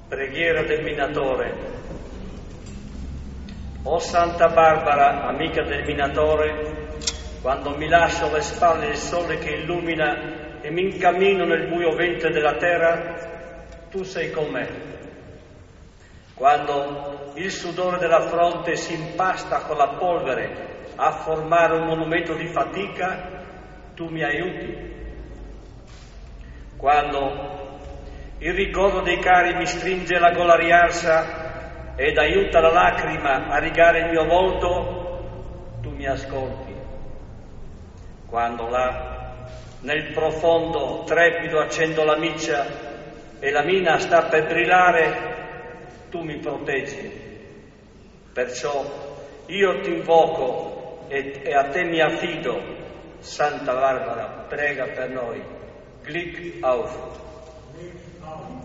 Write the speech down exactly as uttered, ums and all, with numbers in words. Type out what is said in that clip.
Preghiera del Minatore. O Santa Barbara, amica del Minatore, quando mi lascio alle spalle il sole che illumina e mi incammino nel buio ventre della terra, tu sei con me. Quando il sudore della fronte si impasta con la polvere a formare un monumento di fatica, tu mi aiuti. Quando il ricordo dei cari mi stringe la gola riarsa ed aiuta la lacrima a rigare il mio volto, tu mi ascolti. Quando là, nel profondo trepido accendo la miccia e la mina sta per brillare, tu mi proteggi. Perciò io ti invoco e, e a te mi affido. Santa Barbara, prega per noi. Glück auf.